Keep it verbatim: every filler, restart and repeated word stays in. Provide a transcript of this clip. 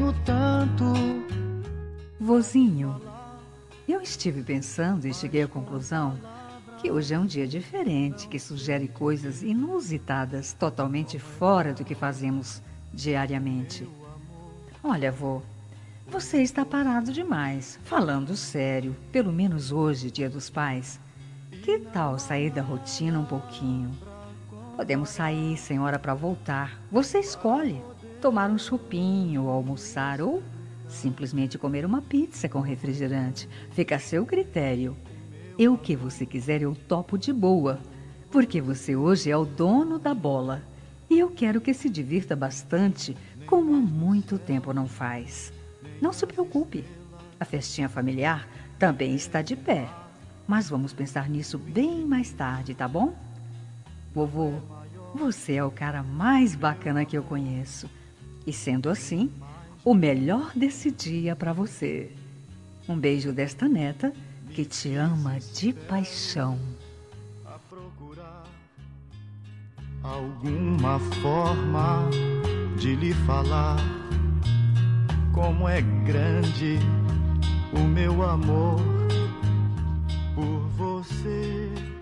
amo tanto. Vozinho, eu estive pensando e cheguei à conclusão que hoje é um dia diferente, que sugere coisas inusitadas, totalmente fora do que fazemos diariamente. Olha, vô, você está parado demais. Falando sério, pelo menos hoje, Dia dos Pais. Que tal sair da rotina um pouquinho? Podemos sair sem hora para voltar. Você escolhe tomar um chopinho, almoçar ou simplesmente comer uma pizza com refrigerante. Fica a seu critério. Eu o que você quiser eu topo de boa, porque você hoje é o dono da bola. E eu quero que se divirta bastante, como há muito tempo não faz. Não se preocupe, a festinha familiar também está de pé. Mas vamos pensar nisso bem mais tarde, tá bom? Vovô, você é o cara mais bacana que eu conheço. E sendo assim, o melhor desse dia para você. Um beijo desta neta que te ama de paixão. A procurar alguma forma de lhe falar como é grande o meu amor por você.